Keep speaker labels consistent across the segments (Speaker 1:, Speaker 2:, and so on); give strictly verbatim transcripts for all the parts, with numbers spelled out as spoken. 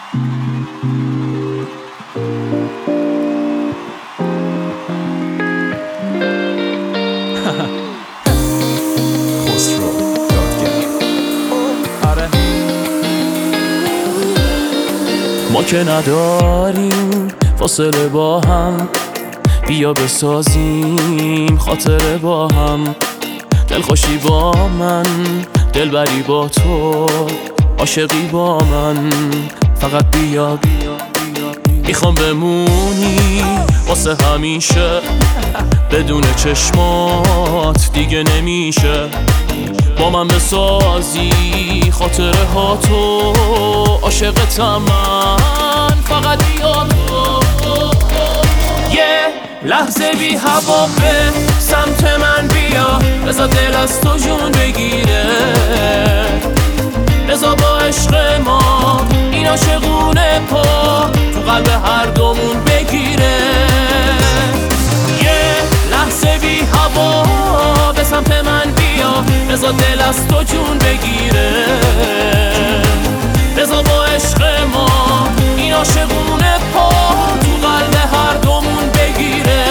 Speaker 1: خسرو دادگر.
Speaker 2: آره ما که نداریم فاصله با هم، بیا بسازیم خاطره با هم. دلخوشی با من، دلبری با تو، عاشقی با من. فقط بیا بیا میخوام بمونی واسه همیشه، بدون چشمات دیگه نمیشه. با من بسازی خاطره ها تو، عاشقتم من. فقط بیا تو یه لحظه بی هوا به سمت من بیا، بذار دل از تو جون بگیره، بذار با عشق ما این عاشقونه پا تو قلب هر دومون بگیره. یه لحظه بی هوا به سمت من بیا، بذار دل از تو جون بگیره، بذار با عشق ما این عاشقونه پا تو قلب هر دومون بگیره.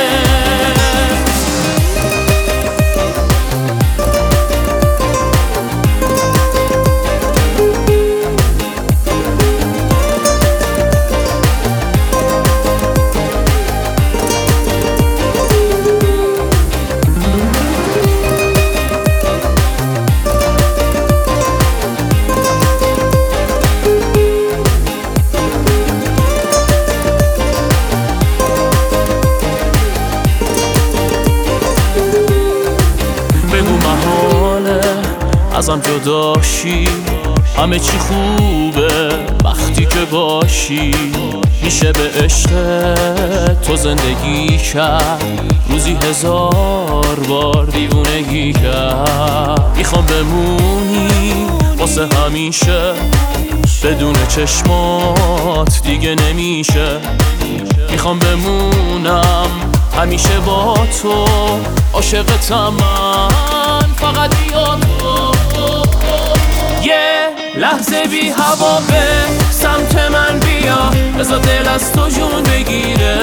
Speaker 2: ازم جداشی همه چی خوبه وقتی که باشی، میشه به عشق تو زندگی کرد، روزی هزار بار دیوونگی کرد. میخوام بمونی واسه همیشه، بدون چشمات دیگه نمیشه. میخوام بمونم همیشه با تو، عاشقتم من. فقط بیا تو یه لحظه بی هوا به سمت من بیا، بذار دل از تو جون بگیره،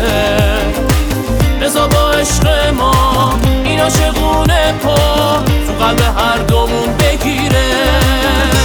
Speaker 2: بذار با عشق ما این عاشقونه پا تو قلب هر دومون بگیره.